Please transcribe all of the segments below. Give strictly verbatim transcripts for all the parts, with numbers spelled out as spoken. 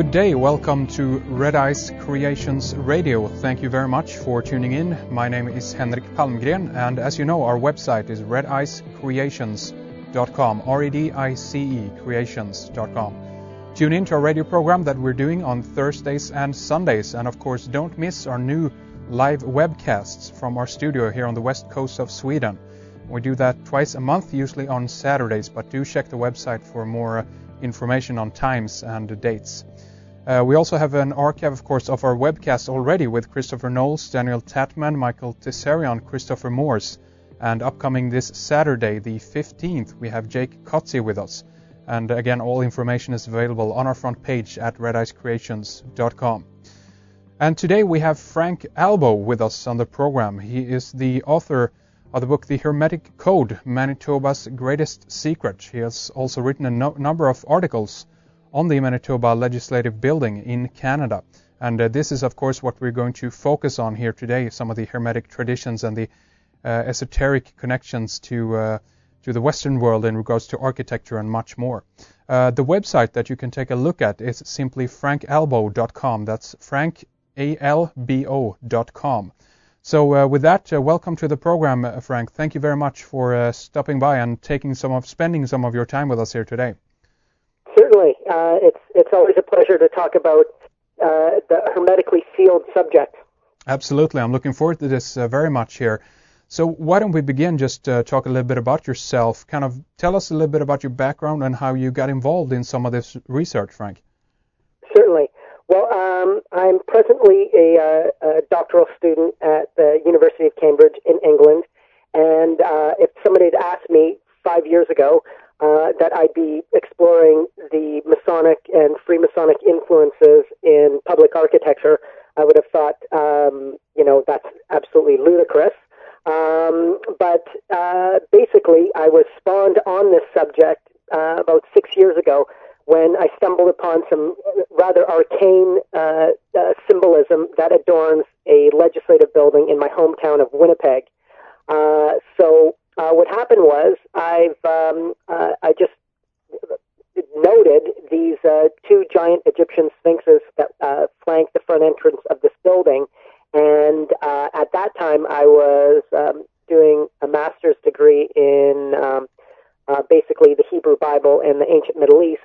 Good day, welcome to Red Ice Creations Radio. Thank you very much for tuning in. My name is Henrik Palmgren, and as you know, our website is red ice creations dot com, R E D I C E, creations dot com. Tune in to our radio program that we're doing on Thursdays and Sundays, and of course don't miss our new live webcasts from our studio here on the west coast of Sweden. We do that twice a month, usually on Saturdays, but do check the website for more uh, information on times and dates. Uh, we also have an archive, of course, of our webcasts already with Christopher Knowles, Daniel Tatman, Michael Tessarion, Christopher Morse, and upcoming this Saturday, the fifteenth, we have Jake Kotze with us. And again, all information is available on our front page at red ice creations dot com. And today we have Frank Albo with us on the program. He is the author of the book The Hermetic Code, Manitoba's Greatest Secret. He has also written a no- number of articles on the Manitoba Legislative Building in Canada. And uh, this is, of course, what we're going to focus on here today, some of the Hermetic traditions and the uh, esoteric connections to uh, to the Western world in regards to architecture and much more. Uh, the website that you can take a look at is simply frank albo dot com. That's frank albo dot com. So uh, with that, uh, welcome to the program, uh, Frank. Thank you very much for uh, stopping by and taking some of, spending some of your time with us here today. Certainly. Uh, it's it's always a pleasure to talk about uh, the hermetically sealed subject. Absolutely. I'm looking forward to this uh, very much here. So why don't we begin just uh, talk a little bit about yourself, kind of tell us a little bit about your background and how you got involved in some of this research, Frank. Certainly. Well, um, I'm presently a, uh, a doctoral student at the University of Cambridge in England, and uh, if somebody had asked me five years ago uh, that I'd be exploring the Masonic and Freemasonic influences in public architecture, I would have thought, um, you know, that's absolutely ludicrous. Um, but uh, basically, I was spawned on this subject uh, about six years ago when I stumbled upon some rather arcane uh, uh, symbolism that adorns a legislative building in my hometown of Winnipeg. Uh, so uh, what happened was I've um, uh, I just noted these uh, two giant Egyptian sphinxes that uh, flank the front entrance of this building. And uh, at that time, I was um, doing a master's degree in um, uh, basically the Hebrew Bible and the ancient Middle East.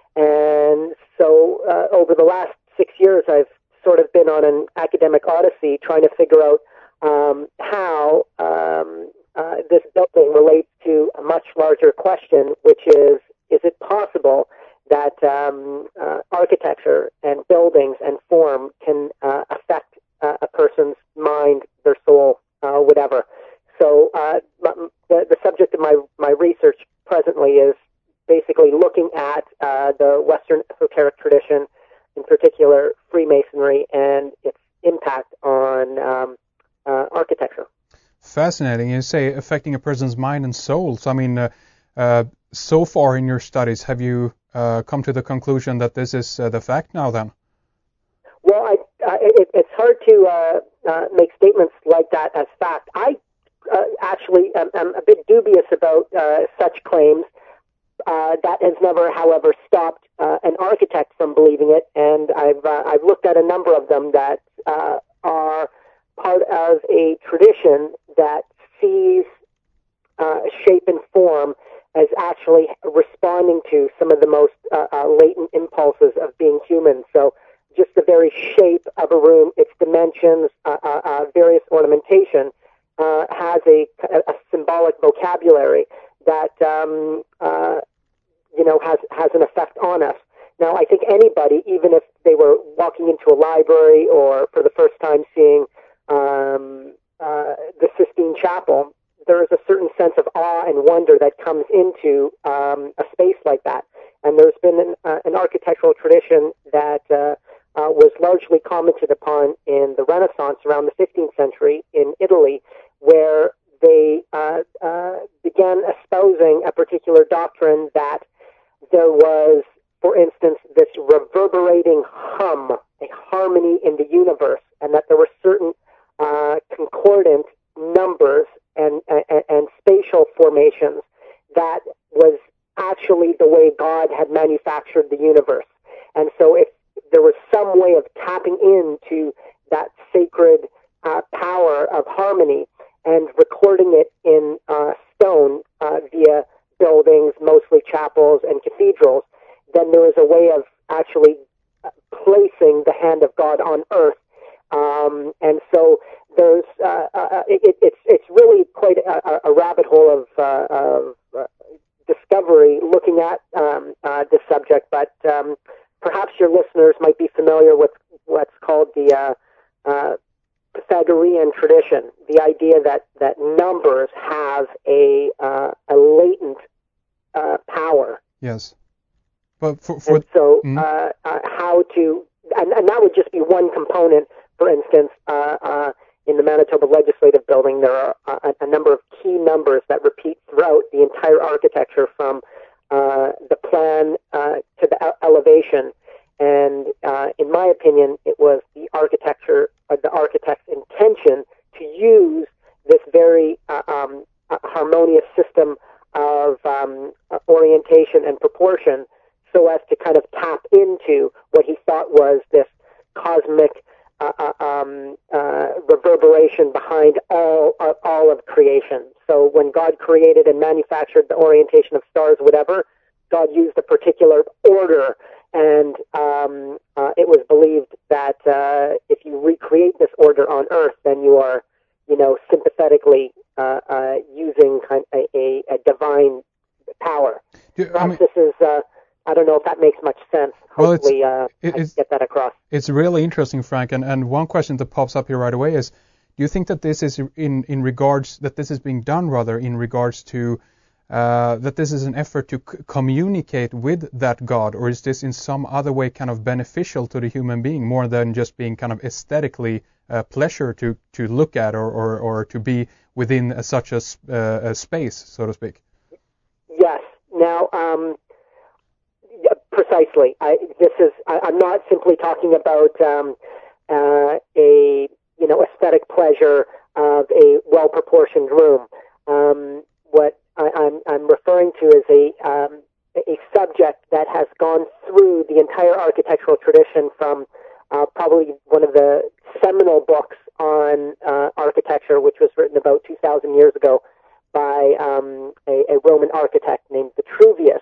And so uh, over the last six years, I've sort of been on an academic odyssey trying to figure out um, how um, uh, this building relates to a much larger question, which is, is it possible that um, uh, architecture and buildings and form can uh, affect uh, a person's mind, their soul, uh, whatever? So uh, the, the subject of my, my research presently is basically looking at uh, the Western esoteric tradition, in particular Freemasonry, and its impact on um, uh, architecture. Fascinating. You say affecting a person's mind and soul. So, I mean, uh, uh, so far in your studies, have you uh, come to the conclusion that this is uh, the fact now then? Well, I, uh, it, it's hard to uh, uh, make statements like that as fact. I uh, actually am, am a bit dubious about uh, such claims. Uh, that has never, however, stopped uh, an architect from believing it, and I've uh, I've looked at a number of them that uh, are part of a tradition that sees uh, shape and form as actually responding to some of the most uh, uh, latent impulses of being human. So just the very shape of a room, its dimensions, uh, uh, uh, various ornamentation, uh, has a, a symbolic vocabulary that um, uh, you know has has an effect on us. Now, I think anybody, even if they were walking into a library or for the first time seeing um, uh, the Sistine Chapel, there is a certain sense of awe and wonder that comes into um, a space like that. And there's been an, uh, an architectural tradition that uh, uh, was largely commented upon in the Renaissance around the fifteenth century in Italy, where they uh, uh, began espousing a particular doctrine that there was, for instance, this reverberating hum, a harmony in the universe, and that there were certain uh, concordant numbers and, and, and spatial formations that was actually the way God had manufactured the universe. And so if there a, a rabbit hole of, uh, of uh, discovery looking at um, uh, this subject, but um, perhaps your listeners might be familiar with what's called the uh, uh, Pythagorean tradition, the idea that, that numbers have a uh, a latent uh, power. Yes. But for, for and so mm-hmm. uh, uh, how to, and, and that would just be one component. For instance, uh, uh, in the Manitoba Legislative Building, there are a, a number of key numbers that repeat throughout the entire architecture, from uh, the plan uh, to the ele- elevation. And uh, in my opinion, it was the architecture, uh, the architect's intention to use this very uh, um, uh, harmonious system of um, uh, orientation and proportion, so as to kind of tap into what he thought was this cosmic uh, uh, um, uh, reverberation behind all uh, all of creation. So when God created and manufactured the orientation of stars, whatever, God used a particular order. And um, uh, it was believed that uh, if you recreate this order on Earth, then you are, you know, sympathetically uh, uh, using kind of a, a divine power. Yeah, Perhaps I mean, this is, uh, I don't know if that makes much sense. Well, it's, Hopefully uh, it, I can get that across. It's really interesting, Frank. And, and one question that pops up here right away is, do you think that this is in, in regards, that this is being done rather in regards to Uh, that this is an effort to c- communicate with that God, or is this in some other way kind of beneficial to the human being, more than just being kind of aesthetically uh, pleasure to, to look at, or, or, or to be within a, such a, uh, a space, so to speak? Yes. Now, um, precisely. I, this is. I, I'm not simply talking about um, uh, a you know aesthetic pleasure of a well-proportioned room. Um, what I, I'm, I'm referring to is a um, a subject that has gone through the entire architectural tradition, from uh, probably one of the seminal books on uh, architecture, which was written about two thousand years ago by um, a, a Roman architect named Vitruvius,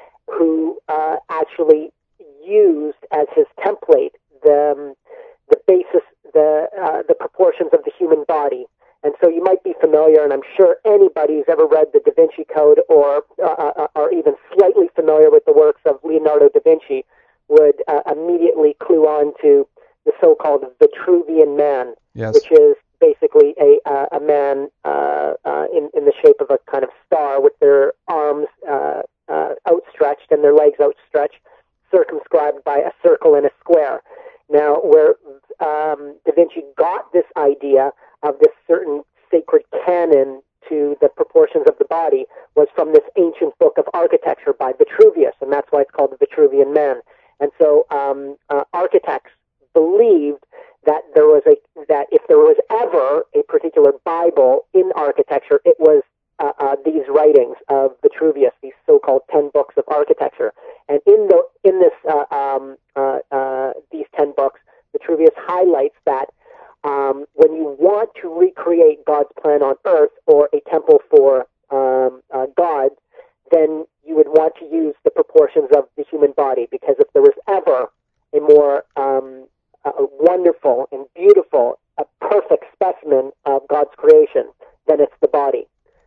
who uh, actually used as his template the um, the basis, the uh, the proportions of the human body. And so you might be familiar, and I'm sure anybody who's ever read the Da Vinci Code, or uh, or even slightly familiar with the works of Leonardo da Vinci, would uh, immediately clue on to the so-called Vitruvian man, Yes. which is basically a uh, a man uh, uh, in in the shape of a kind of star, with their arms uh, uh, outstretched and their legs outstretched, circumscribed by a circle and a square. Now, where um, Da Vinci got this idea of this certain sacred canon to the proportions of the body was from this ancient book of architecture by Vitruvius, and that's why it's called the Vitruvian Man. And so um, uh, architects believed that there was a that if there was ever a particular Bible in architecture, it was uh, uh, these writings of Vitruvius, these so-called ten books of architecture. And in the in this uh, um, uh, uh, these ten books, Vitruvius highlights that um, when you want to recreate God's plan on earth, or a temple for um, uh, God, then you would want to use the proportions of the human body, because if there was ever a more um, a wonderful and beautiful, a perfect specimen of God's creation, then it's the body.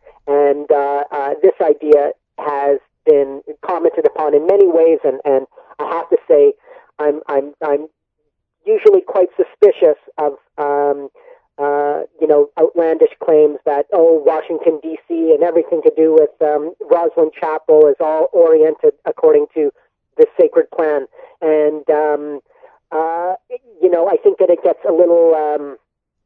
And uh, uh, this idea has been commented upon in many ways, and, and I have to say, I'm I'm I'm usually quite suspicious of um, uh, you know outlandish claims that oh Washington D C and everything to do with um, Rosslyn Chapel is all oriented according to the sacred plan, and um, uh, you know I think that it gets a little. Um,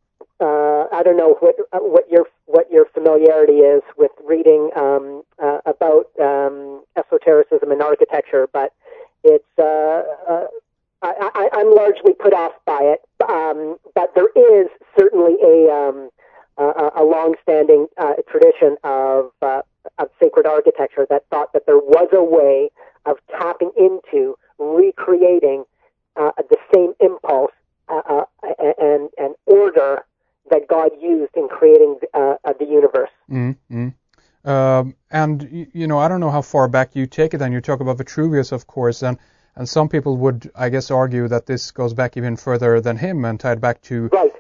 Uh, I don't know what what your what your familiarity is with reading um, uh, about um, esotericism in architecture, but it's uh, uh, I, I, I'm largely put off by it. Um, but there is certainly a um, a, a long-standing uh, tradition of uh, of sacred architecture that thought that there was a way of tapping into recreating uh, the same impulse uh, uh, and and order that God used in creating uh, the universe. Mm-hmm. Um, and, you know, I don't know how far back you take it, and you talk about Vitruvius, of course, and, and some people would, I guess, argue that this goes back even further than him and tied back to right.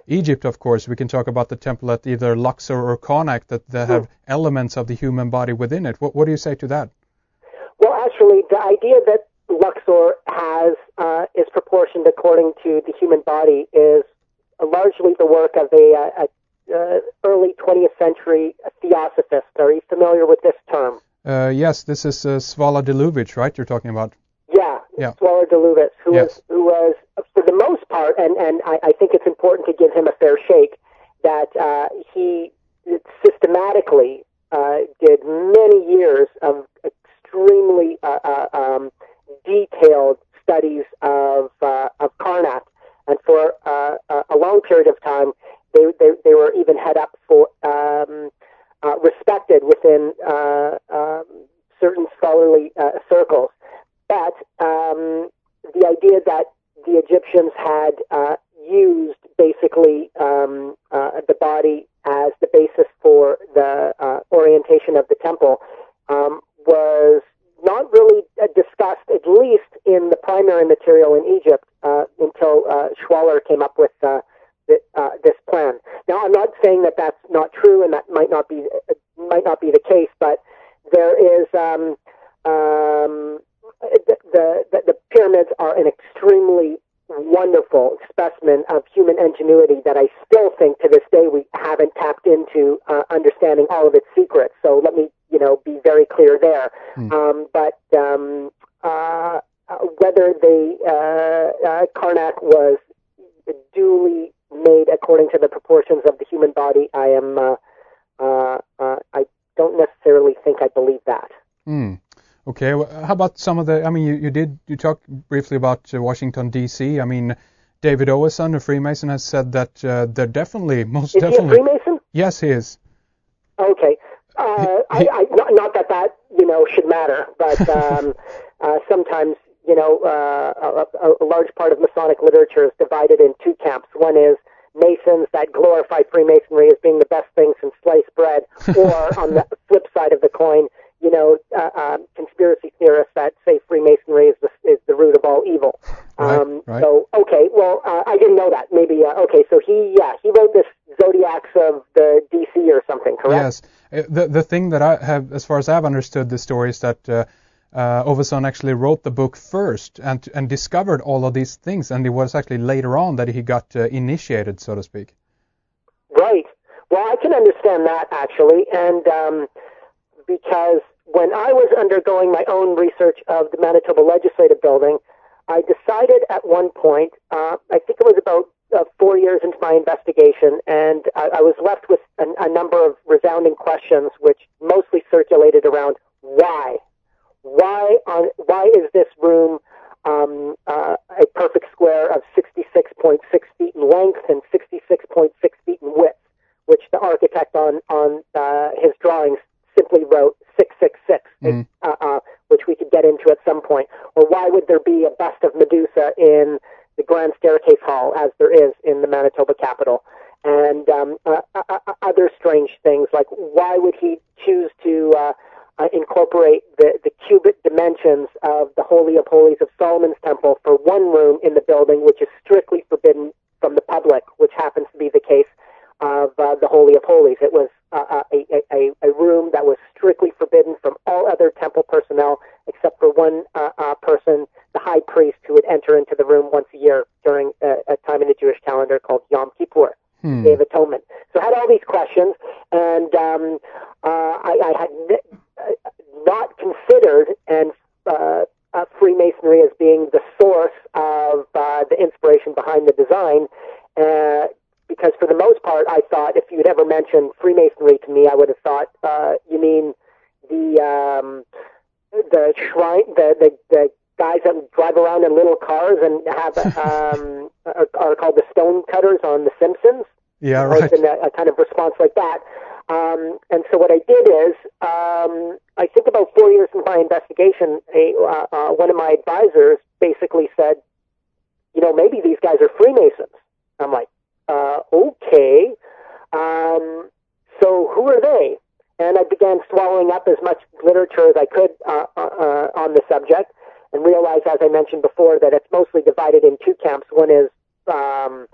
Egypt, of course, we can talk about the temple at either Luxor or Karnak that, that have mm. elements of the human body within it. What, what do you say to that? Well, actually, the idea that Luxor has uh, is proportioned according to the human body is largely the work of a, a, a early twentieth century theosophist. Are you familiar with this term? Uh, yes, this is uh, Svala Deluvic, right? You're talking about. Yeah, yeah. Svala Deluvic, who yes. was who was for the most part, and and I, I think it's important to give him a fair shake, that uh, he systematically uh, did many years of extremely uh, uh, um, detailed studies of uh, of Karnak, and for uh, a long period of time, they they, they were even head up for um, uh, respected within uh, um, certain scholarly uh, circles. But um, the idea that the Egyptians had uh, used basically um, uh, the body as the basis for the uh, orientation of the temple um, was not really uh, discussed, at least in the primary material in Egypt, uh, until uh, Schwaller came up with uh, the, uh, this plan. Now, I'm not saying that that's not true, and that might not be uh, might not be the case, but there is um, um, the, the the pyramids are an extremely wonderful specimen of human ingenuity that I still think to this day we haven't tapped into uh, understanding all of its secrets. So let me, you know, be very clear there. Mm. Um, but um, uh, whether the uh, uh, Karnak was duly made according to the proportions of the human body, I am uh, uh, uh, I don't necessarily think I believe that. Mm. Okay, well, how about some of the, I mean, you, you did, you talked briefly about uh, Washington, D C. I mean, David Oweson, a Freemason, has said that uh, they're definitely, most is definitely. Is he a Freemason? Yes, he is. Okay. Uh, he, he, I, I, not, not that that, you know, should matter, but um, uh, sometimes, you know, uh, a, a large part of Masonic literature is divided in two camps. One is Masons that glorify Freemasonry as being the best thing since sliced bread, or on the flip side of the coin, you know, uh, uh, conspiracy theorists that say Freemasonry is the, is the root of all evil. Right, um, right. So, okay, well, uh, I didn't know that. Maybe, uh, okay, so he, yeah, he wrote this Zodiacs of the D C or something, correct? Yes. The the thing that I have, as far as I've understood the story, is that uh, uh, Oweson actually wrote the book first and and discovered all of these things, and it was actually later on that he got uh, initiated, so to speak. Right. Well, I can understand that, actually, and um, because when I was undergoing my own research of the Manitoba Legislative Building, I decided at one point, uh, I think it was about uh, four years into my investigation, and I, I was left with a, a number of resounding questions, which mostly circulated around why. Why on why is this room um, uh, a perfect square of sixty-six point six feet in length and sixty-six point six feet in width, which the architect on, on uh, his drawings simply wrote six six six, mm. uh, uh, which we could get into at some point. Or why would there be a bust of Medusa in the Grand Staircase Hall, as there is in the Manitoba Capitol? And um, uh, uh, other strange things, like why would he choose to uh, uh, incorporate the, the cubit dimensions of the Holy of Holies of Solomon's Temple for one room in the building, which is strictly forbidden from the public, which happens to be the case of uh, the Holy of Holies. It was uh, a, a, a room that was strictly forbidden from all other temple personnel except for one uh, uh, person, the high priest, who would enter into the room once a year during a, a time in the Jewish calendar called Yom Kippur, hmm. Day of Atonement. So I had all these questions, and um, uh, I, I had n- uh, not considered and uh, uh, Freemasonry as being the source of uh, the inspiration behind the design, uh, because for the most part, I thought if you'd ever mentioned Freemasonry to me, I would have thought, uh, you mean the um, the shrine, the, the the guys that drive around in little cars and have um, are, are called the stone cutters on The Simpsons. Yeah, right. In a, a kind of response like that. Um, and so what I did is, um, I think about four years into my investigation, a, uh, uh, one of my advisors basically said, you know, maybe these guys are Freemasons. I'm like, uh, okay. Um, so who are they? And I began swallowing up as much literature as I could uh, uh, on the subject, and realized, as I mentioned before, that it's mostly divided in two camps. One is, um, you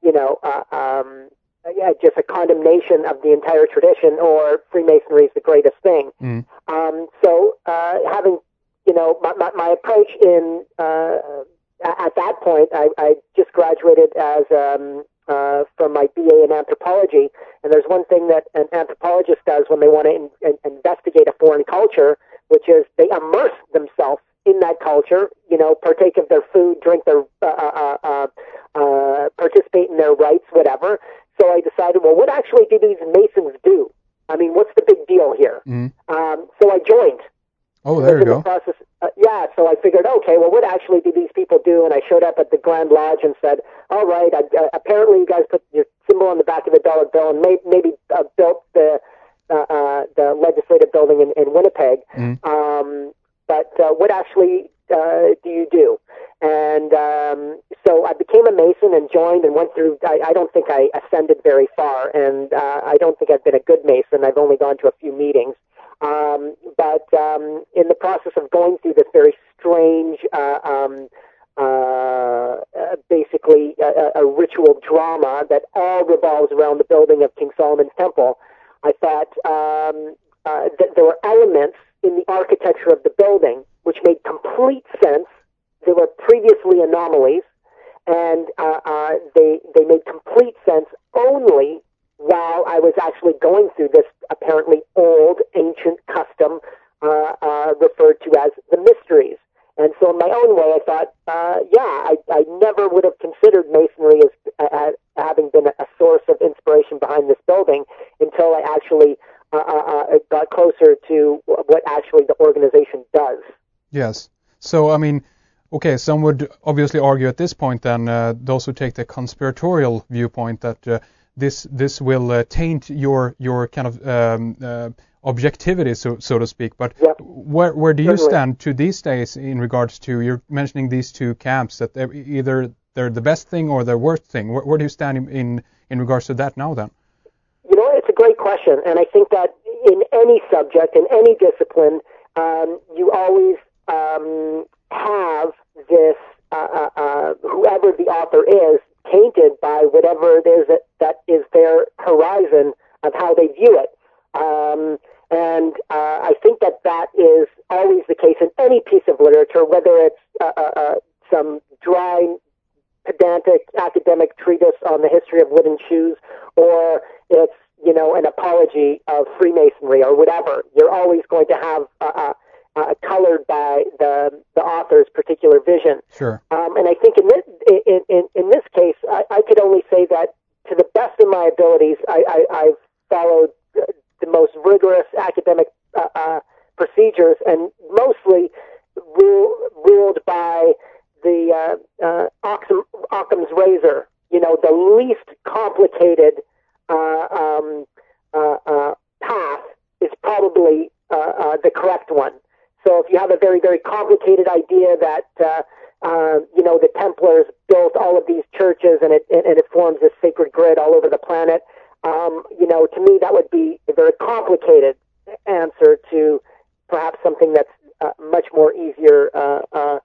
you know, uh, um, yeah, just a condemnation of the entire tradition, or Freemasonry is the greatest thing. Mm. Um, so uh, having, you know, my, my, my approach in uh, at that point, I, I just graduated as um, uh, from my B A in anthropology, and there's one thing that an anthropologist does when they want to in, in, investigate a foreign culture, which is they immerse themselves in that culture, you know, partake of their food, drink their, uh, uh, uh, uh, participate in their rites, whatever. So I decided, well, what actually do these Masons do? I mean, what's the big deal here? Mm. Um, so I joined. Oh, there you go. The process, uh, yeah, so I figured, okay, well, what actually do these people do? And I showed up at the Grand Lodge and said, all right, I, uh, apparently you guys put your symbol on the back of the dollar bill and may, maybe uh, built the uh, uh, the legislative building in, in Winnipeg. Mm. Um, but uh, what actually uh, do you do? And um, so I became a Mason and joined and went through, I, I don't think I ascended very far, and uh, I don't think I've been a good Mason. I've only gone to a few meetings. Um, but um, in the process of going through this very strange, uh, um, uh, uh, basically a, a ritual drama that all revolves around the building of King Solomon's Temple, I thought um, uh, that there were elements in the architecture of the building which made complete sense. They were previously anomalies, and uh, uh, they they made complete sense only while I was actually going through this apparently old, ancient custom uh, uh, referred to as the mysteries. And so in my own way, I thought, uh, yeah, I, I never would have considered Masonry as uh, having been a source of inspiration behind this building until I actually uh, uh, got closer to what actually the organization does. Yes. So, I mean, okay, some would obviously argue at this point then, uh, those who take the conspiratorial viewpoint, that uh, this this will uh, taint your your kind of um, uh, objectivity, so so to speak. But yeah. where where do you Certainly. stand to these days in regards to, you're mentioning these two camps, that they're either they're the best thing or the worst thing? Where, where do you stand in, in in regards to that now then? You know, it's a great question, and I think that in any subject, in any discipline, um, you always um, have this, uh, uh, uh, whoever the author is, tainted by whatever it is that, that is their horizon of how they view it. Um, and uh, I think that that is always the case in any piece of literature, whether it's uh, uh, some dry, pedantic academic treatise on the history of wooden shoes, or it's, you know, an apology of Freemasonry or whatever. You're always going to have uh, uh, uh, colored by the the author's particular vision. Sure. Um, and I think in this in in, in this case, I, I could only say that to the best of my abilities, I, I, I've followed the most rigorous academic uh, uh, procedures, and mostly rule, ruled by the uh, uh, Occam, Occam's razor. You know, the least complicated uh, um, uh, uh, path is probably uh, uh, the correct one. So if you have a very, very complicated idea that, uh, uh, you know, the Templars built all of these churches and it, and it forms this sacred grid all over the planet, um, you know, to me that would be a very complicated answer to perhaps something that's uh, much more easier, uh, uh,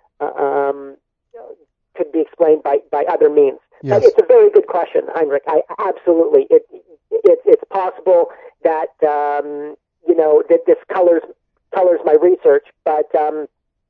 um, could be explained by, by other means. Yes. But it's a very good question, Heinrich. I absolutely, it, it it's possible that, um, you know, that this colors colors my research, but um,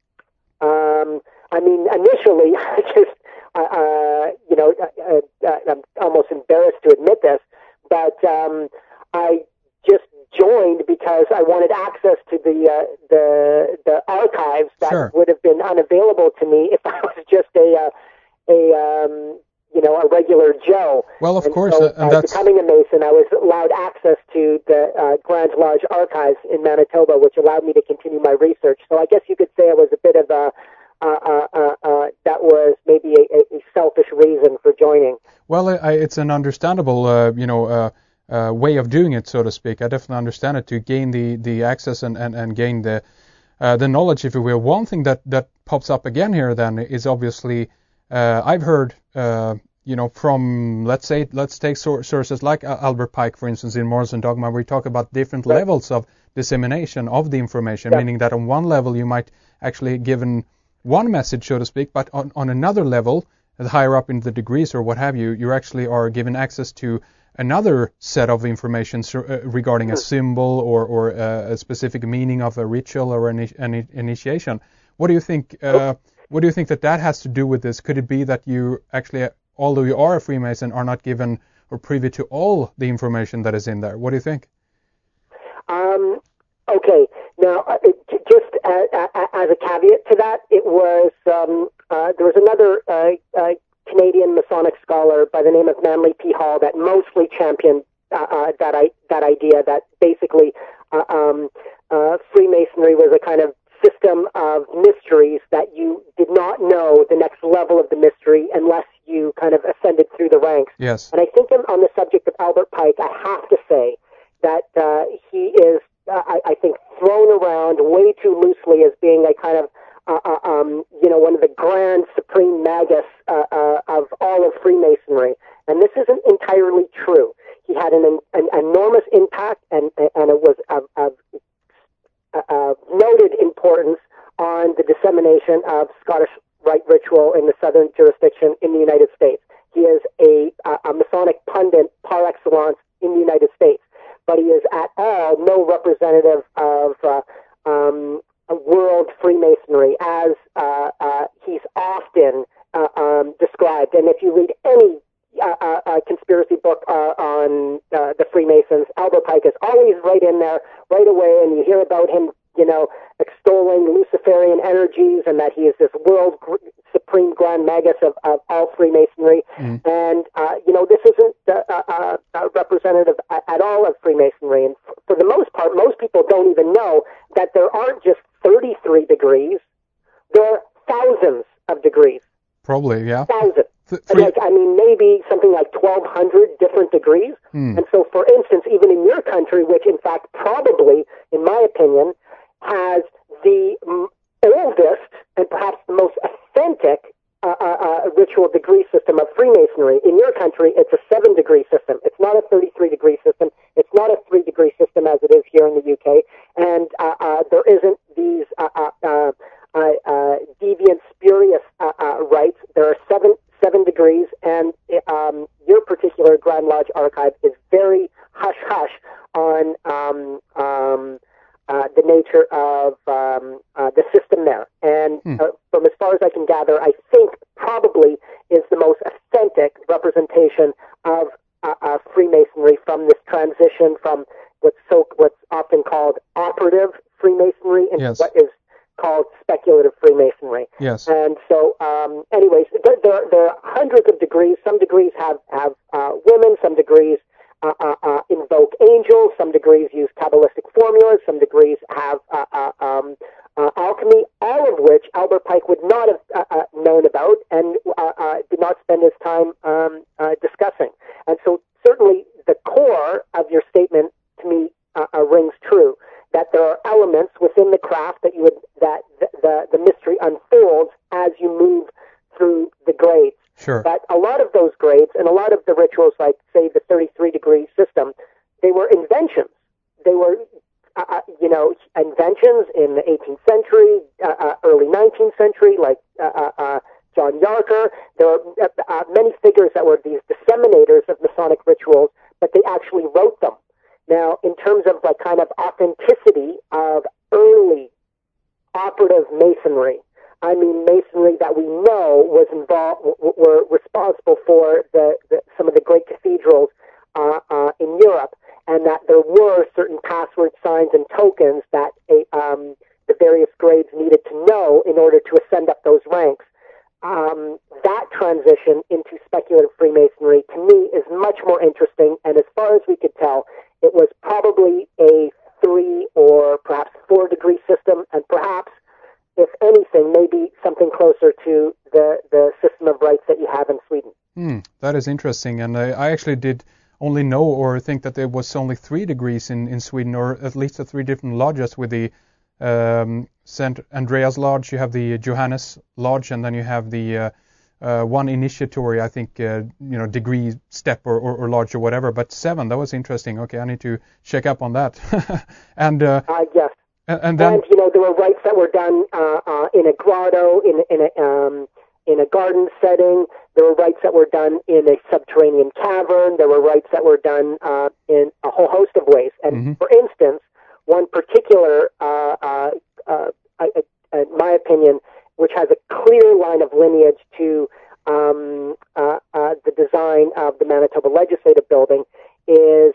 um, I mean, initially, I just, uh, uh, you know, uh, uh, I'm almost embarrassed to admit this, but um, I just joined because I wanted access to the uh, the the archives that Sure. would have been unavailable to me if I was just a uh, a um, you know, a regular Joe. Well, of and course, so, uh, and uh, that's becoming a Mason, I was allowed access to the uh, Grand Lodge archives in Manitoba, which allowed me to continue my research. So I guess you could say it was a bit of a, uh, uh, uh, uh, that was maybe a, a selfish reason for joining. well, I, it's an understandable, uh, you know, uh, uh, way of doing it, so to speak. I definitely understand it, to gain the, the access and, and, and gain the uh, the knowledge, if you will. One thing that, that pops up again here then is obviously, uh, I've heard, uh, you know, from, let's say, let's take sources like Albert Pike, for instance, in Morals and Dogma, where we talk about different Right. levels of dissemination of the information, Yeah. meaning that on one level you might actually given one message, so to speak, but on, on another level, the higher up in the degrees or what have you, you actually are given access to another set of information uh, regarding a symbol or, or uh, a specific meaning of a ritual or an, an initiation. What do you think? Uh, what do you think that that has to do with this? Could it be that you actually, although you are a Freemason, are not given or privy to all the information that is in there? What do you think? Um, okay. Now, uh, just as, as a caveat to that, it was um, uh, there was another uh, uh, Canadian Masonic scholar by the name of Manly P. Hall that mostly championed uh, uh, that I, that idea that basically uh, um, uh, Freemasonry was a kind of system of mysteries that you did not know the next level of the mystery unless you kind of ascended through the ranks. Yes. And I think on the subject of Albert Pike, I have to say that uh, he is, uh, I, I think, thrown around way too loosely as being a kind of Uh, uh, um, you know, one of the grand supreme magus uh, uh, of all of Freemasonry, and this isn't entirely true. He had an, an enormous impact, and and it was of, of uh, noted importance on the dissemination of Scottish Rite ritual in the southern jurisdiction in the United States. He is a, a Masonic pundit par excellence in the United States, but he is at all no representative of uh, um, world Freemasonry as uh, uh, he's often uh, um, described. And if you read any uh, uh, uh, conspiracy book uh, on uh, the Freemasons, Albert Pike is always right in there right away, and you hear about him, you know, extolling Luciferian energies and that he is this world gr- supreme grand magus of, of all Freemasonry. Mm. And, uh, you know, this isn't uh, uh, uh, representative at, at all of Freemasonry. And f- for the most part, most people don't even know that there aren't just thirty-three degrees. There are thousands of degrees. Probably, yeah. Thousands. Th- three... like, I mean, maybe something like twelve hundred different degrees. Mm. And so, for instance, even in your country, which in fact probably, in my opinion, has the oldest and perhaps the most authentic uh, uh, uh, ritual degree system of Freemasonry. In your country, it's a seven-degree system. It's not a thirty-three-degree system. It's not a three-degree system as it is here in the U K. And uh, uh, there isn't these uh, uh, uh, uh, deviant, spurious uh, uh, rites. There are seven seven degrees, and um, your particular Grand Lodge archive is very hush-hush on um, um, uh, the nature of um, uh, the system there. And hmm. uh, from as far as I can gather, I think probably is the most authentic representation of uh, uh, Freemasonry from this transition from what's so what's often called operative Freemasonry into yes. what is called speculative Freemasonry. Yes. And so, um, anyways, there, there, there are hundreds of degrees. Some degrees have have uh, women. Some degrees uh, uh, uh, invoke angels. Some degrees use Kabbalistic formulas. Some degrees have uh, uh, um, uh, alchemy. All of which Albert Pike would not have uh, uh, known about and uh, uh, did not spend his time um, uh, discussing. And so, certainly, the core of your statement to me uh, uh, rings true. That there are elements within the craft that you would that the, the the mystery unfolds as you move through the grades. Sure. But a lot of those grades and a lot of the rituals, like say the thirty-three degree system, they were inventions. They were, uh, you know, inventions in the eighteenth century, uh, uh, early nineteenth century, like uh, uh, John Yarker. There are uh, uh, many figures that were these disseminators of Masonic rituals, but they actually wrote them. Now, in terms of like kind of authenticity of early operative Masonry, I mean Masonry that we know was involved, w- were responsible for the, the some of the great cathedrals uh, uh, in Europe, and that there were certain password signs and tokens that a, um, the various grades needed to know in order to ascend up those ranks. Um, that transition into speculative Freemasonry, to me, is much more interesting, and as far as we could tell, it was probably a three or perhaps four degree system, and perhaps, if anything, maybe something closer to the, the system of rites that you have in Sweden. Hmm, that is interesting, and I, I actually did only know or think that there was only three degrees in, in Sweden, or at least the three different lodges with the um, Saint Andreas Lodge, you have the Johannes Lodge, and then you have the uh, uh, one initiatory, I think, uh, you know, degree step or, or, or lodge or whatever. But seven, that was interesting. Okay, I need to check up on that. and uh, uh, yes, and, and then and you know there were rites that were done uh, uh, in a grotto, in in a um, in a garden setting. There were rites that were done in a subterranean cavern. There were rites that were done uh, in a whole host of ways. And mm-hmm. for instance, one particular, uh, uh, uh, uh, in my opinion, which has a clear line of lineage to um, uh, uh, the design of the Manitoba Legislative Building, is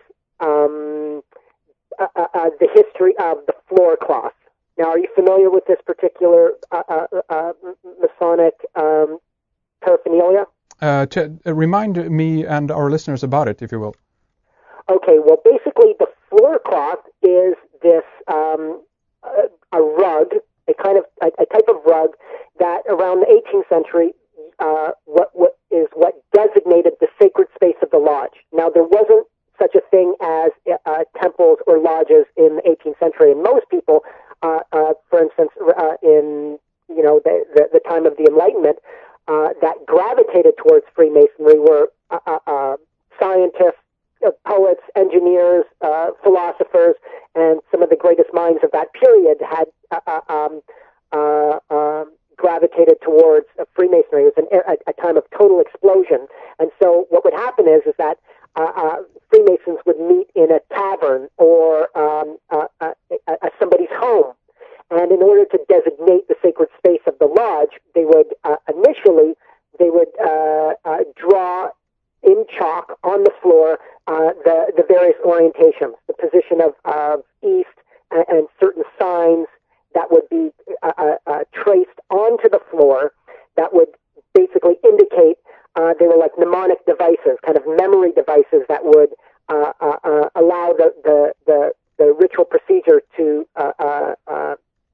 um, uh, uh, the history of the floor cloth. Now, are you familiar with this particular uh, uh, uh, Masonic um, paraphernalia? Uh, to, uh, remind me and our listeners about it, if you will. Okay, well, basically, the floor cloth is this um, a, a rug, a kind of a, a type of rug that around the eighteenth century, uh, what what is what designated the sacred space of the lodge. Now, there wasn't such a thing as uh, temples or lodges in the eighteenth century, and most people, uh, uh, for instance, uh, in you know the, the the time of the Enlightenment, uh, that gravitated towards Freemasonry were uh, uh, scientists, uh, poets, engineers, uh, philosophers, and some of the greatest minds of that period had uh, um, uh, uh, gravitated towards uh, Freemasonry. It was an, a, a time of total explosion, and so what would happen is is that Uh, uh, Freemasons would meet in a tavern or um, uh, uh, uh, somebody's home. And in order to designate the sacred space of the lodge, they would uh, initially, they would uh, uh, draw in chalk on the floor uh, the, the various orientations, the position of, of east and, and certain signs that would be uh, uh, uh, traced onto the floor that would basically indicate Uh, they were like mnemonic devices, kind of memory devices that would uh, uh, uh, allow the, the, the, the ritual procedure to uh, uh, uh,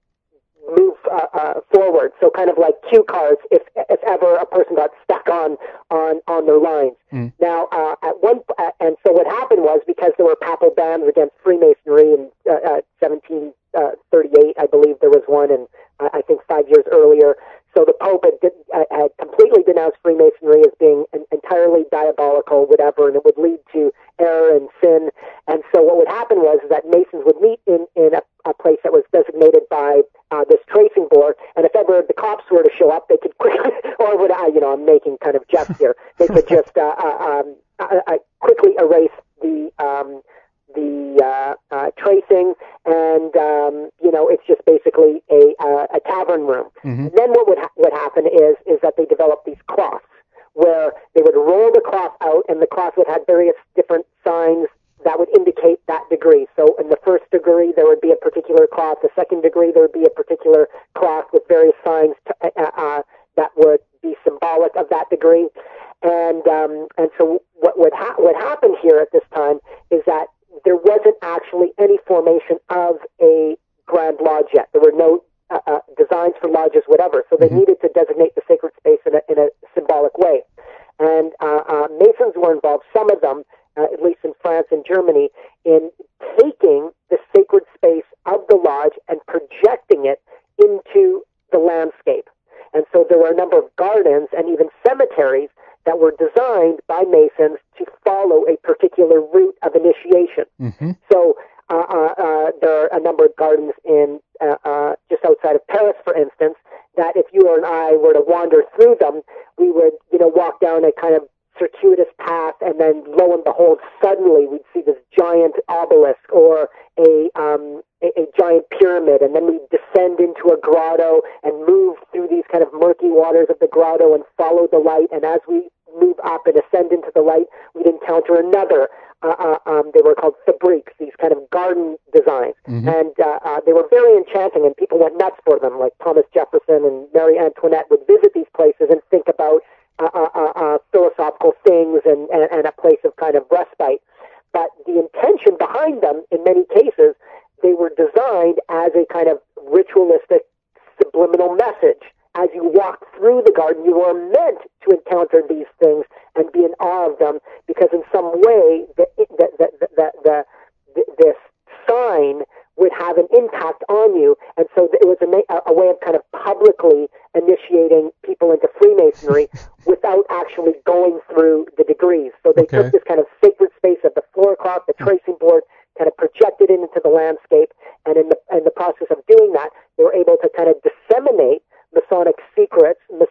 move uh, uh, forward. So kind of like cue cards if if ever a person got stuck on on, on their lines. Mm. Now, uh, at one uh, and so what happened was, because there were papal bans against Freemasonry in uh, uh, seventeen thirty-eight, I believe there was one, and uh, I think five years earlier. So the Pope had, uh, had completely denounced Freemasonry as being an entirely diabolical, whatever, and it would lead to error and sin. And so what would happen was that Masons would meet in, in a, a place that was designated by uh, this tracing board, and if ever the cops were to show up, they could quickly, or would I, you know, I'm making kind of jests here, they could just uh, uh, um, uh, uh, quickly erase the um, the uh, uh, tracing, and um, you know, it's just basically a uh, a tavern room. Mm-hmm. Then what would ha- what happen is is that they developed these cloths where they would roll the cloth out, and the cloth would have various different signs that would indicate that degree. So in the first degree, there would be a particular cloth. The second degree, there would be a particular cloth with various signs to, uh, uh, that would be symbolic of that degree. And um, and so what would ha- what happened here at this time is that there wasn't actually any formation of a Grand Lodge yet. There were no uh, uh, designs for lodges, whatever. So they mm-hmm. needed to designate the sacred space in a, in a symbolic way. And uh, uh, Masons were involved, some of them, uh, at least in France and Germany, in taking the sacred space of the lodge and projecting it into the landscape. And so there were a number of gardens and even cemeteries that were designed by Masons to follow a particular route of initiation. Mm-hmm. So uh, uh, uh, there are a number of gardens in uh, uh, just outside of Paris, for instance, that if you or I were to wander through them, we would, you know, walk down a kind of circuitous path, and then lo and behold, suddenly we'd see this giant obelisk or a um, a, a giant pyramid, and then we'd descend into a grotto and move through these kind of murky waters of the grotto and follow the light. And as we move up and ascend into the light, we'd encounter another. Uh, uh, um, they were called fabriques, these kind of garden designs, mm-hmm. and uh, uh, they were very enchanting, and people went nuts for them. Like Thomas Jefferson and Marie Antoinette would visit these places and think about Uh, uh, uh, uh, philosophical things and, and, and a place of kind of respite. But the intention behind them, in many cases, they were designed as a kind of ritualistic subliminal message. As you walk through the garden, you are meant to encounter these things and be in awe of them, because in some way, the, the, the, the, the, the, this sign would have an impact on you. And so it was a, a way of kind of publicly initiating people into Freemasonry without actually going through the degrees. So they okay. took this kind of sacred space of the floor cloth, the tracing board, kind of projected it into the landscape, and in the in the process of doing that, they were able to kind of disseminate Masonic secrets,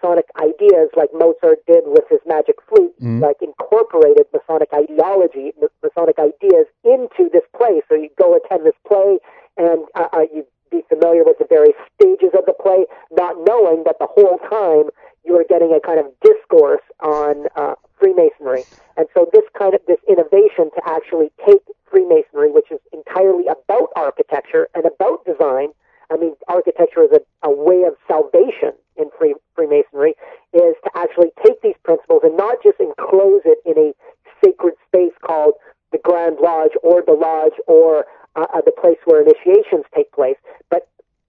Masonic ideas, like Mozart did with his magic flute, mm. like incorporated Masonic ideology, Masonic ideas into this play. So you go attend this play, and uh, uh, you'd be familiar with the various stages of the play, not knowing that the whole time you are getting a kind of discourse on uh, Freemasonry. And so this kind of, this innovation to actually take Freemasonry, which is entirely about architecture and about design. I mean, architecture is a, a way of salvation in free, Freemasonry, is to actually take these principles and not just enclose it in a sacred space called the Grand Lodge or the Lodge or uh, the place where initiations take place, but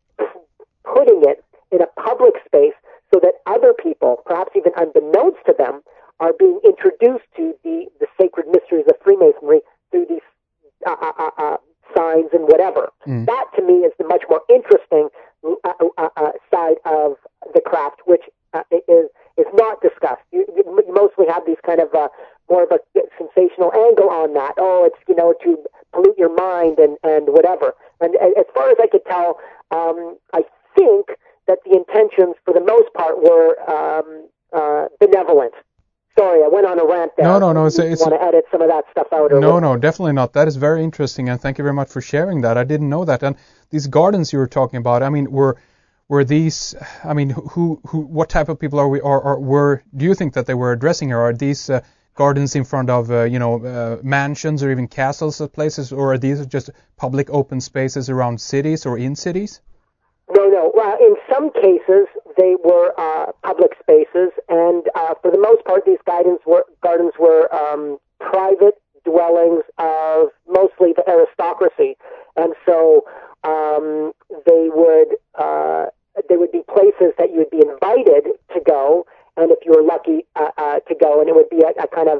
putting it in a public space so that other people, perhaps even unbeknownst to them, are being introduced to the, the sacred mysteries of Freemasonry through these uh, uh, uh, signs and whatever. Mm. That, to me, is the much more interesting uh, uh, uh, side of the craft, which uh, is is not discussed. You, you mostly have these kind of uh, more of a sensational angle on that. Oh, it's, you know, to pollute your mind and, and whatever. And as far as I could tell, um, I think that the intentions, for the most part, were um, uh, benevolent. Sorry, I went on a rant there. No, no, no. It's, you it's, want to edit some of that stuff out? Or no, what? no, definitely not. That is very interesting, and thank you very much for sharing that. I didn't know that. And these gardens you were talking about, I mean, were were these? I mean, who, who, what type of people are we? Or, or were? Do you think that they were addressing here? Are these uh, gardens in front of, uh, you know, uh, mansions or even castles at places, or are these just public open spaces around cities or in cities? No, no. Well, in some cases, they were uh, public spaces, and uh, for the most part, these gardens were gardens were um, private dwellings of mostly the aristocracy, and so um, they would uh, they would be places that you would be invited to go, and if you were lucky uh, uh, to go, and it would be a, a kind of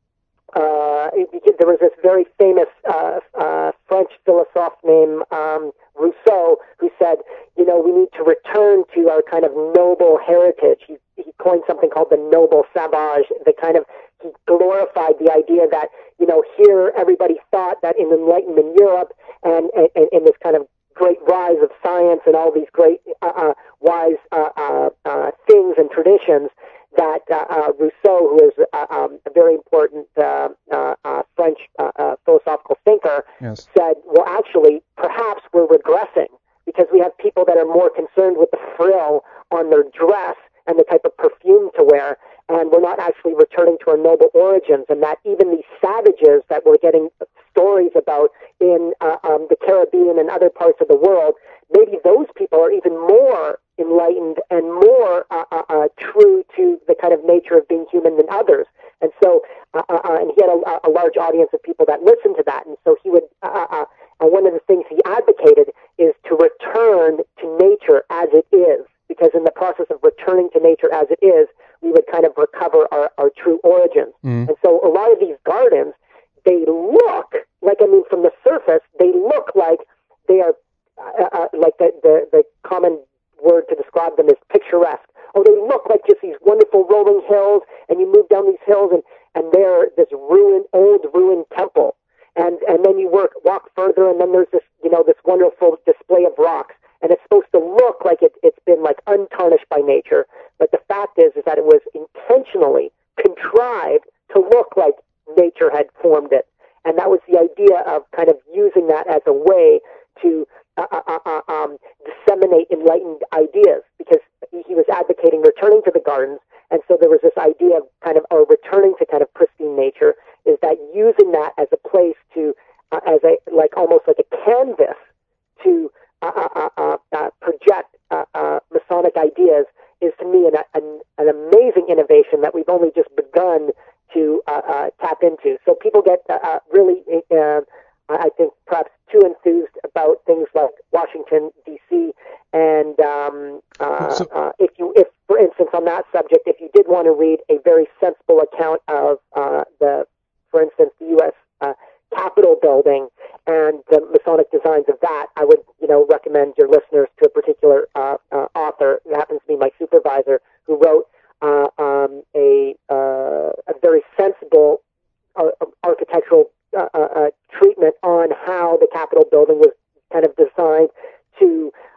uh, it, there was this very famous uh, uh, French philosopher named um, Rousseau, who said, you know, we need to return to our kind of noble heritage. He, he coined something called the noble savage, the kind of, he glorified the idea that, you know, here everybody thought that in Enlightenment Europe and in this kind of great rise of science and all these great uh, uh, wise uh, uh, uh, things and traditions, that uh, uh, Rousseau, who is uh, um, a very important uh, uh, uh, French uh, uh, philosophical thinker, yes. said, well, actually, perhaps we're regressing because we have people that are more concerned with the frill on their dress and the type of perfume to wear, and we're not actually returning to our noble origins, and that even these savages that we're getting stories about in uh, um, the Caribbean and other parts of the world, maybe those people are even more enlightened and more uh, uh, uh, true to the kind of nature of being human than others. And so, uh, uh, and he had a, a large audience of people that listened to that. And so he would, uh, uh, uh, one of the things he advocated is to return to nature as it is, because in the process of returning to nature as it is, we would kind of recover our, our true origins. Mm. And so a lot of these gardens, they look like, I mean, from the surface, they look like they are uh, uh, like the, the, the common word to describe them is picturesque. Oh, they look like just these wonderful rolling hills, and you move down these hills, and, and they're this ruined, old ruined temple. And and then you work walk further, and then there's this, you know, this wonderful display of rocks, and it's supposed to look like it, it's been like untarnished by nature. But the fact is, is that it was intentionally contrived to look like nature had formed it. And that was the idea of kind of using that as a way to uh, uh, uh, um, disseminate enlightened ideas, because he was advocating returning to the gardens. And so there was this idea of kind of, or returning to kind of pristine nature, is that using that as a place to, uh, as a, like almost like a canvas to uh, uh, uh, uh, project uh, uh, Masonic ideas is to me an, an, an amazing innovation that we've only just begun to uh, uh, tap into. So people get uh, uh, really, uh, I think, perhaps too enthused about things like Washington, D C, and um, uh, so, uh, if you, if for instance, on that subject, if you did want to read a very sensible account of uh, the, for instance, the U S uh, Capitol building and the Masonic designs of that, I would, you know, recommend your listeners to a particular uh, uh, author. It happens to be my supervisor, who wrote uh, um, a uh, a very sensible uh, architectural uh, uh, treatment on how the Capitol building was kind of designed to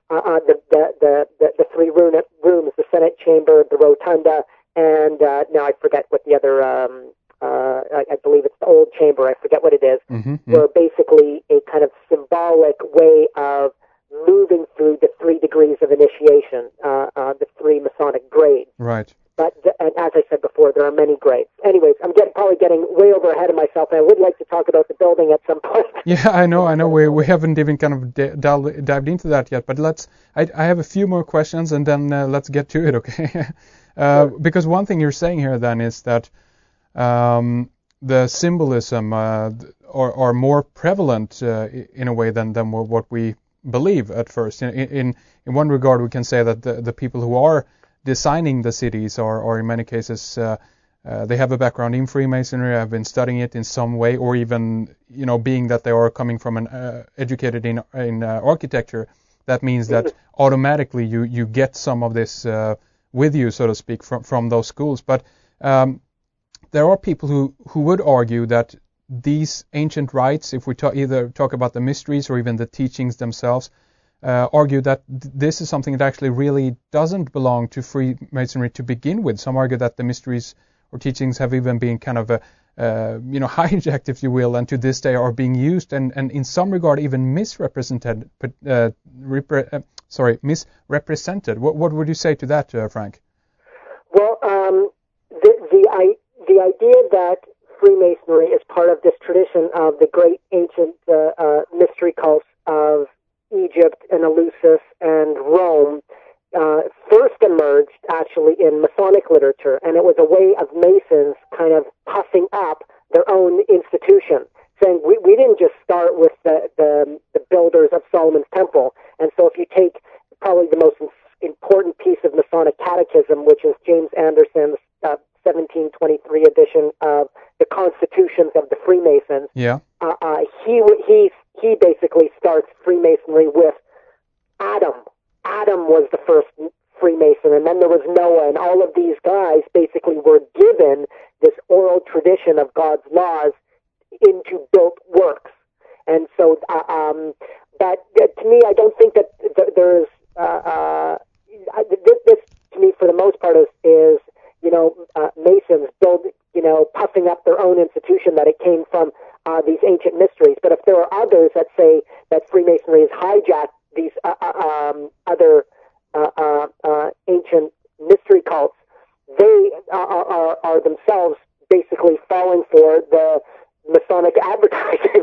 uh, uh, the, the, the, the, the three room, rooms, the Senate chamber, the rotunda, and uh, now I forget what the other, um, uh, I, I believe it's the old chamber, I forget what it is, mm-hmm, mm-hmm. were basically a kind of symbolic way of moving through the three degrees of initiation, uh, uh, the three Masonic grades. Right. But the, and as I said before, there are many grades. Anyways, I'm getting, probably getting way over ahead of myself, and I would like to talk about the building at some point. Yeah, I know, I know. We we haven't even kind of d- delved, dived into that yet. But let's. I, I have a few more questions, and then uh, let's get to it, okay? uh, sure. Because one thing you're saying here then is that um, the symbolism uh, are are more prevalent uh, in a way than than what we believe at first. In in in one regard, we can say that the the people who are designing the cities, or, or in many cases, uh, uh, they have a background in Freemasonry, have been studying it in some way, or even, you know, being that they are coming from an uh, educated in in uh, architecture. That means that automatically you you get some of this uh, with you, so to speak, from from those schools. But um, there are people who who would argue that these ancient rites, if we talk, either talk about the mysteries or even the teachings themselves, Uh, argue that th- this is something that actually really doesn't belong to Freemasonry to begin with. Some argue that the mysteries or teachings have even been kind of, a, uh, you know, hijacked, if you will, and to this day are being used and, and in some regard even misrepresented. Uh, repre- uh, sorry, misrepresented. What, what would you say to that, uh, Frank? Well, um, the the I, the idea that Freemasonry is part of this tradition of the great ancient uh, uh, mystery cults of Egypt and Eleusis and Rome uh, first emerged actually in Masonic literature, and it was a way of Masons kind of puffing up their own institution, saying we, we didn't just start with the, the, the builders of Solomon's Temple. And so if you take probably the most important piece of Masonic catechism, which is James Anderson's uh, seventeen twenty-three edition of the Constitutions of the Freemasons, yeah. uh, uh, he he he basically starts Freemasonry with Adam. Adam was the first Freemason, and then there was Noah, and all of these guys basically were given this oral tradition of God's laws into built works. And so, uh, um, but uh, to me, I don't think that th- there's uh, uh, this, this to me for the most part is is you know uh, Masons build you know puffing up their own institution that it came from uh, these ancient mysteries. But if there are others that say that Freemasonry has hijacked these uh, uh, um, other uh, uh, uh, ancient mystery cults, they are, are, are themselves basically falling for the Masonic advertising.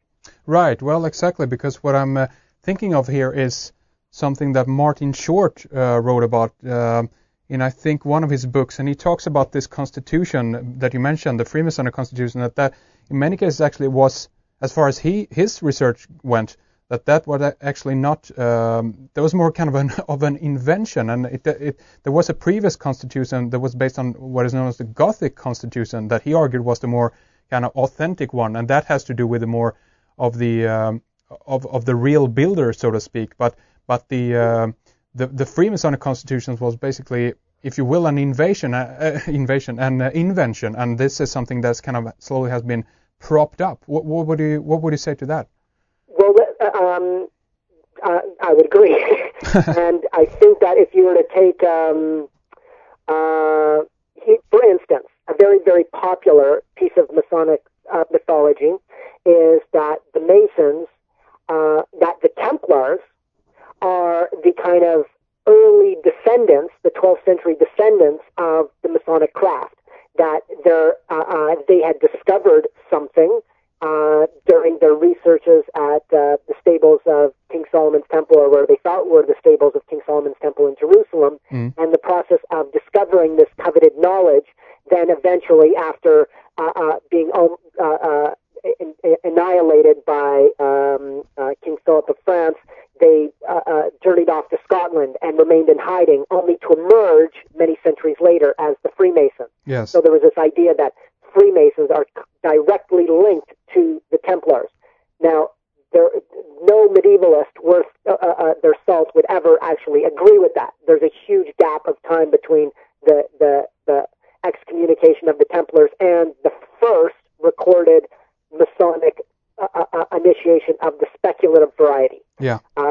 Right. Well, exactly, because what I'm uh, thinking of here is something that Martin Short uh, wrote about uh, in, I think, one of his books, and he talks about this constitution that you mentioned, the Freemasonic Constitution, that that in many cases actually was, as far as he his research went, that that was actually not, um, there was more kind of an of an invention, and it, it there was a previous constitution that was based on what is known as the Gothic Constitution that he argued was the more kind of authentic one, and that has to do with the more of the um, of of the real builder, so to speak. But but the uh, the the Freemasonic Constitution was basically, if you will, an invasion, uh, invasion, and uh, invention, and this is something that's kind of slowly has been propped up. What, what would you what would you say to that? Well, um, uh, I would agree, and I think that if you were to take, um, uh, for instance, a very very popular piece of Masonic uh, mythology is that the Masons, uh, that the Templars are the kind of early descendants, the twelfth century descendants of the Masonic craft, that they're, uh, uh, they had discovered something uh, during their researches at uh, the stables of King Solomon's Temple, or where they thought were the stables of King Solomon's Temple in Jerusalem, mm. and the process of discovering this coveted knowledge, then eventually after uh, uh, being um, uh, uh, in, in, annihilated by um, uh, King Philip of France, they uh, uh, journeyed off to Scotland and remained in hiding, only to emerge many centuries later as the Freemasons. Yes. So there was this idea that Freemasons are directly linked to the Templars. Now, there, no medievalist worth uh, uh, their salt would ever actually agree with that. There's a huge gap of time between the, the, the excommunication of the Templars and the first recorded Masonic uh, uh, initiation of the speculative variety, yeah. uh, which was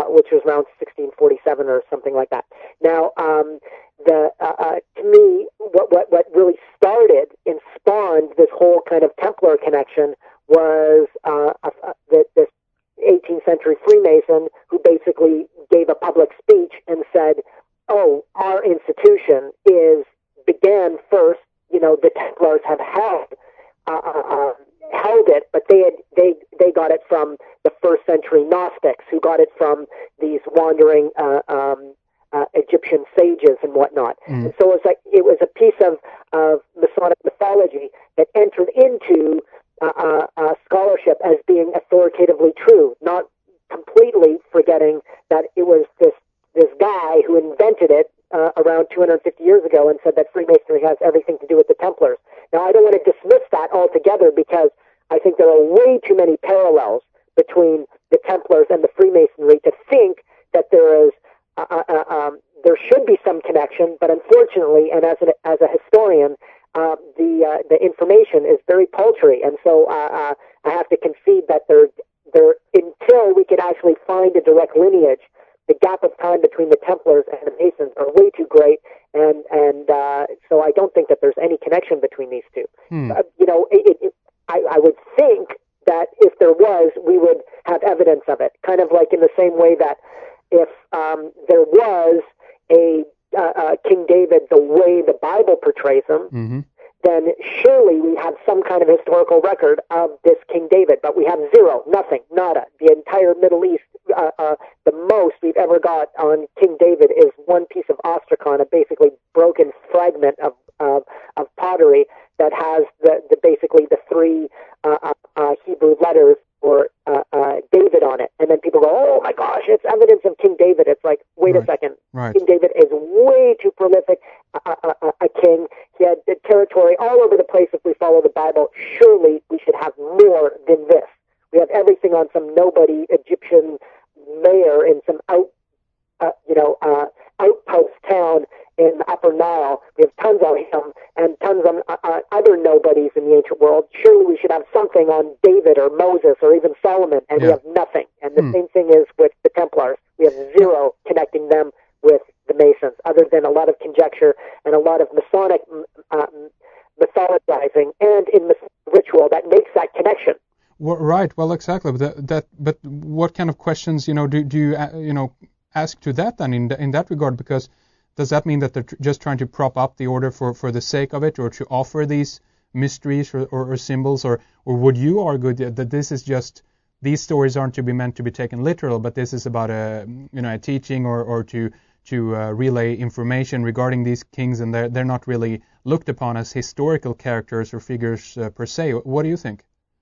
around sixteen forty-seven or something like that. Now, um, the uh, uh, to me, what, what what really started and spawned this whole kind of Templar connection was uh, uh, the, this eighteenth century Freemason who basically gave a public speech and said, "Oh, our institution is began first. You know, the Templars have held uh, uh, held it, but they had they they got it from the first century Gnostics, who got it from these wandering uh, um, uh, Egyptian sages and whatnot." Mm. And so it was like it was a piece of of Masonic mythology that entered into uh, uh, uh, scholarship as being authoritatively true, not completely forgetting that it was this this guy who invented it uh, around two hundred fifty years ago and said that Freemasonry has everything to do with the Templars. Now, I don't want to dismiss that altogether because I think there are way too many parallels between the Templars and the Freemasonry to think that there is uh, uh, um, there should be some connection, but unfortunately, and as an, as a historian, uh, the uh, the information is very paltry, and so uh, uh, I have to concede that there there until we could actually find a direct lineage, the gap of time between the Templars and the Masons are way too great, and and uh, so I don't think that there's any connection between these two. Hmm. Uh, you know, it, it, I, I would think that if there was, we would have evidence of it, kind of like in the same way that if um, there was a uh, uh, King David the way the Bible portrays him, mm-hmm. then surely we have some kind of historical record of this King David, but we have zero, nothing, nada. The entire Middle East, uh, uh, the most we've ever got on King David is one piece of ostrakhan, a basically broken fragment of of, of pottery that has the, the basically the three uh, uh, Hebrew letters or uh, uh, David on it. And then people go, "Oh my gosh, it's evidence of King David." It's like, wait right. a second. Right. King David is way too prolific a, a, a king. He had the territory all over the place if we follow the Bible. Surely we should have more than this. We have everything on some nobody Egyptian mayor in some out, uh, you know, uh, outpost town in the Upper Nile. We have tons on him and tons on uh, uh, other nobodies in the ancient world. Surely we should have something on David or Moses or even Solomon, and yeah. we have nothing. And the hmm. same thing is with the Templars. We have zero connecting them with the Masons, other than a lot of conjecture and a lot of Masonic uh, mythologizing and in ritual that makes that connection. Well, right. Well, exactly. But that, that, but what kind of questions, you know, do do you uh, you know ask to that then in in that regard? Because does that mean that they're tr- just trying to prop up the order for, for the sake of it, or to offer these mysteries or, or, or symbols, or or would you argue that, that this is just these stories aren't to be meant to be taken literal, but this is about a you know a teaching or or to to uh, relay information regarding these kings, and they're they're not really looked upon as historical characters or figures uh, per se. What do you think?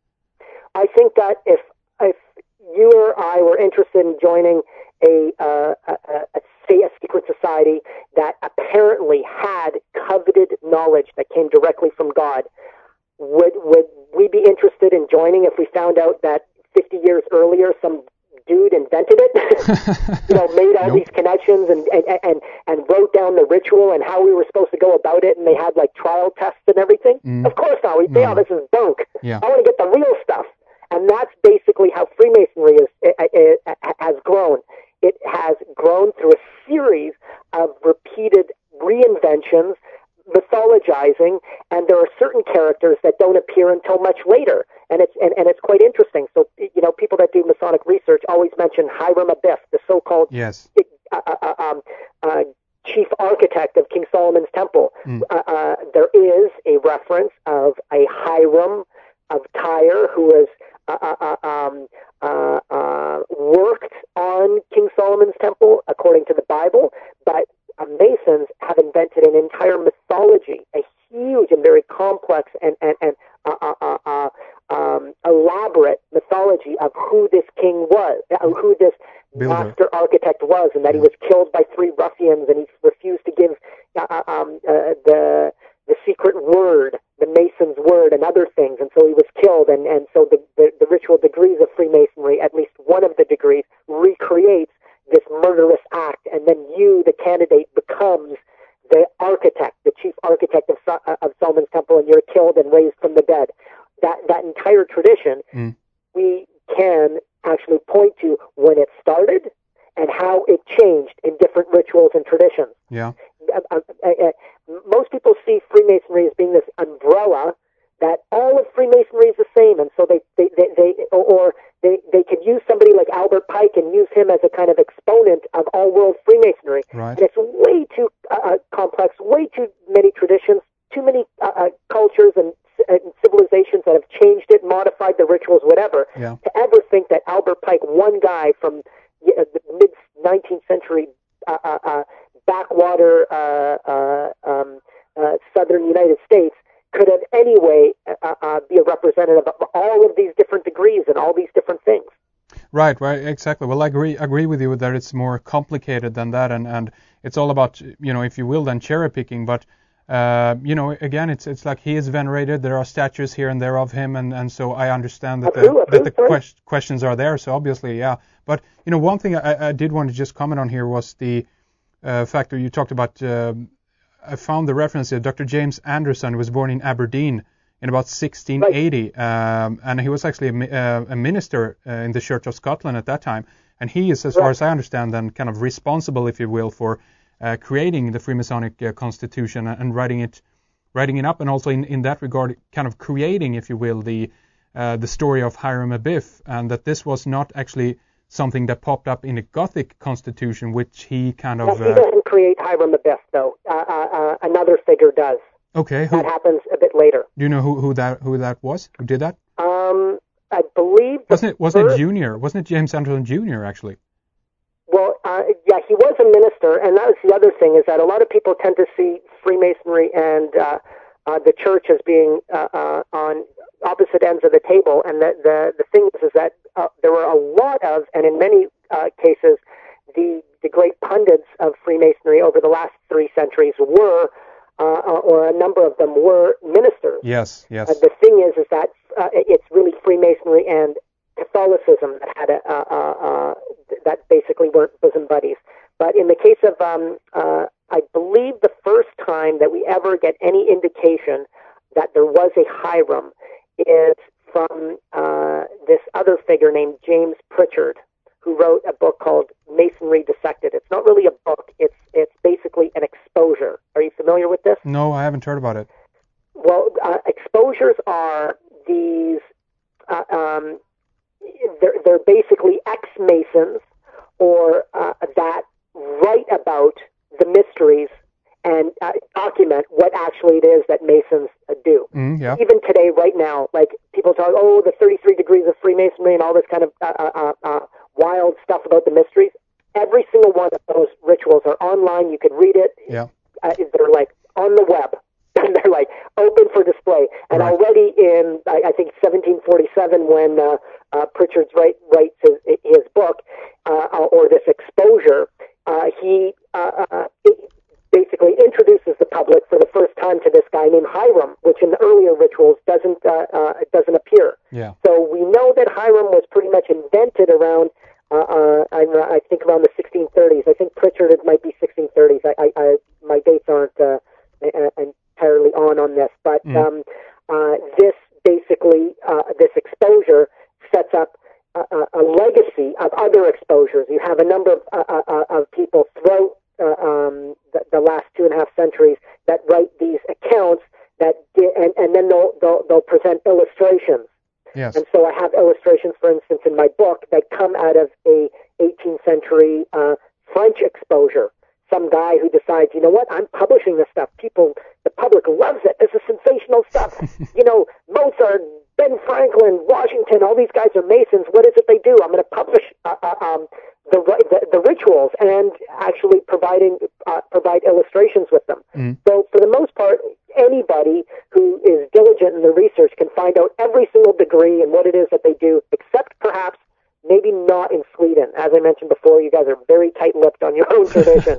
I think that if if you or I were interested in joining a, uh, a, a, say a secret society that apparently had coveted knowledge that came directly from God, would would we be interested in joining if we found out that fifty years earlier some dude invented it, you know, made all nope. these connections and, and, and, and wrote down the ritual and how we were supposed to go about it, and they had like trial tests and everything? Mm. Of course not. We'd say, no. "Oh, this is bunk. Yeah. I want to get the real stuff." And that's basically how Freemasonry is, it, it, it has grown. It has grown through a series of repeated reinventions, mythologizing, and there are certain characters that don't appear until much later. And it's and, and it's quite interesting. So, you know, people that do Masonic research always mention Hiram Abiff, the so-called yes. uh, uh, um, uh, chief architect of King Solomon's Temple. Mm. Uh, uh, there is a reference of a Hiram of Tyre who is uh, uh, um, uh, uh, worked on King Solomon's Temple according to the Bible, but uh, Masons have invented an entire mythology, a huge and very complex and and, and uh, uh, uh, uh, um, elaborate mythology of who this king was, uh, who this Builder. master architect was, and that yeah. he was killed by three ruffians, and he refused to give uh, um, uh, the the secret word, the Mason's word, and other things, and so he was killed, and, and so the, the, the ritual degrees of Freemasonry, at least one of the degrees, recreates this murderous act, and then you, the candidate, becomes the architect, the chief architect of, uh, of Solomon's Temple, and you're killed and raised from the dead. That, that entire tradition, mm. we can actually point to when it started and how it changed in different rituals and traditions. Yeah. Uh, uh, uh, uh, most people see Freemasonry as being this umbrella that all of Freemasonry is the same, and so they, they, they, they or they, they could use somebody like Albert Pike and use him as a kind of exponent of all-world Freemasonry. Right. And it's way too uh, complex, way too many traditions, too many uh, uh, cultures and, and civilizations that have changed it, modified the rituals, whatever, Yeah. to ever think that Albert Pike, one guy from uh, the mid-nineteenth century uh, uh, uh, backwater uh, uh, um, uh, southern United States, could in any way uh, uh, be a representative of all of these different degrees and all these different things. Right, right, exactly. Well, I agree agree with you that it's more complicated than that, and, and it's all about, you know, if you will, then cherry picking. But uh, you know, again, it's it's like he is venerated. There are statues here and there of him, and, and so I understand that the, that the quest, questions are there. So obviously, yeah. But you know, one thing I, I did want to just comment on here was the uh, fact that you talked about. Uh, I found the reference here. Doctor James Anderson was born in Aberdeen in about sixteen eighty, right. um, and he was actually a, uh, a minister uh, in the Church of Scotland at that time. And he is, as right. far as I understand, then kind of responsible, if you will, for uh, creating the Freemasonic uh, Constitution and writing it, writing it up, and also in, in that regard, kind of creating, if you will, the uh, the story of Hiram Abiff, and that this was not actually something that popped up in a Gothic constitution, which he kind of... Well, he doesn't uh, create Hiram Abiff, though. Uh, uh, uh, another figure does. Okay. Who, that happens a bit later. Do you know who, who that who that was? Who did that? Um, I believe... Wasn't it wasn't first, it Junior? Wasn't it James Anderson Junior, actually? Well, uh, yeah, he was a minister, and that was the other thing, is that a lot of people tend to see Freemasonry and uh, uh, the church as being uh, uh, on opposite ends of the table, and the, the, the thing is, is that uh, there were a lot of, and in many uh, cases, the, the great pundits of Freemasonry over the last three centuries were, uh, or a number of them were ministers. Yes, yes. Uh, the thing is, is that uh, it's really Freemasonry and Catholicism that had a, uh, uh, that basically weren't bosom buddies. But in the case of, um, uh, I believe the first time that we ever get any indication that there was a Hiram is from uh, this other figure named James Pritchard, who wrote a book called Masonry Dissected. It's not really a book. It's it's basically an exposure. Are you familiar with this? No, I haven't heard about it. Well, uh, exposures are these, uh, um, they're, they're basically ex-Masons or uh, that write about the mysteries and uh, document what actually it is that Masons uh, do. Mm, yeah. Even today, right now, like people talk, oh, the thirty-three degrees of Freemasonry and all this kind of uh, uh, uh, wild stuff about the mysteries. Every single one of those rituals are online. You can read it. Yeah. Uh, they're like on the web. And they're like open for display. And right. already in, I, I think, seventeen forty-seven, when uh, uh, Pritchard write, writes his, his book, uh, or this exposure, uh, he uh, uh, basically introduces the public for the first time to this guy named Hiram, which in the earlier rituals doesn't uh, uh, doesn't appear. Yeah. So we know that Hiram was pretty much invented around, uh, uh, I, I think, around the sixteen thirties. I think Pritchard, it might be sixteen thirties. I, I, I my dates aren't uh, entirely on on this, but mm. um, uh, this basically uh, this exposure sets up a, a legacy of other exposures. You have a number of, uh, uh, of people throughout uh, um, the, the last two and a half centuries that write these accounts that, di- and, and then they'll, they'll they'll present illustrations. Yes. And so I have illustrations, for instance, in my book that come out of a eighteenth century uh, French exposure. Some guy who decides, you know what, I'm publishing this stuff. People, the public loves it. This is sensational stuff. You know, Mozart, Ben Franklin, Washington, all these guys are Masons. What is it they do? I'm going to publish uh, uh, um, the, the the rituals and actually providing uh, provide illustrations with them. Mm. So for the most part, anybody who is diligent in the research can find out every single degree and what it is that they do, except perhaps maybe not in Sweden. As I mentioned before, you guys are very tight-lipped on your own tradition.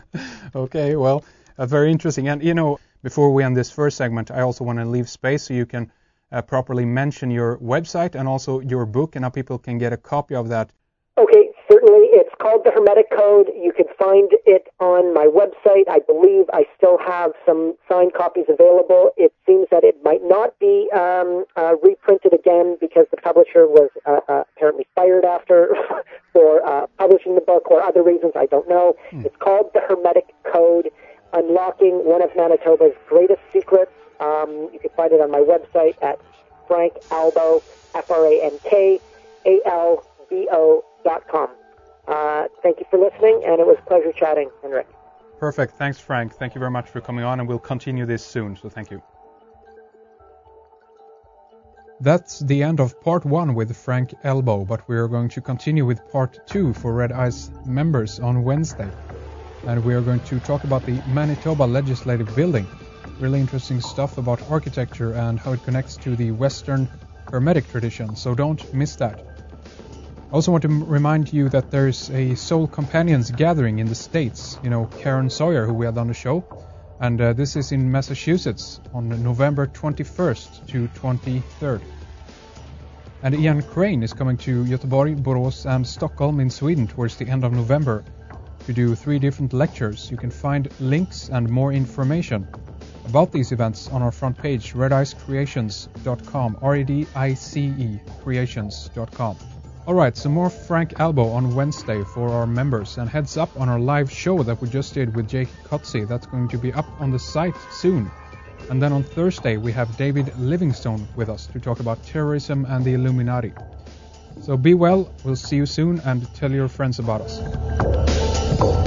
Okay, well, uh, very interesting. And, you know, before we end this first segment, I also want to leave space so you can uh, properly mention your website and also your book, and how people can get a copy of that. Okay, certainly. It's called The Hermetic Code. You can find it on my website. I believe I still have some signed copies available. It seems that it might not be um, uh, reprinted again because the publisher was uh, uh, apparently fired after for uh, publishing the book or other reasons, I don't know. Mm. It's called The Hermetic Code, Unlocking One of Manitoba's Greatest Secrets. Um, you can find it on my website at Frank Albo, F R A N K A L B O dot com. Uh, thank you for listening, and it was a pleasure chatting, Henrik. Perfect. Thanks, Frank. Thank you very much for coming on, and we'll continue this soon, so thank you. That's the end of part one with Frank Albo, but we are going to continue with part two for Red Ice members on Wednesday. And we are going to talk about the Manitoba Legislative Building. Really interesting stuff about architecture and how it connects to the Western Hermetic tradition, so don't miss that. I also want to m- remind you that there's a Soul Companions gathering in the States. You know, Karen Sawyer, who we had on the show. And uh, this is in Massachusetts on November twenty-first to twenty-third. And Ian Crane is coming to Göteborg, Borås and Stockholm in Sweden towards the end of November to do three different lectures. You can find links and more information about these events on our front page, red ice creations dot com, R E D I C E, creations dot com. Alright, some more Frank Albo on Wednesday for our members, and heads up on our live show that we just did with Jake Kotze. That's going to be up on the site soon. And then on Thursday we have David Livingstone with us to talk about terrorism and the Illuminati. So be well, we'll see you soon, and tell your friends about us.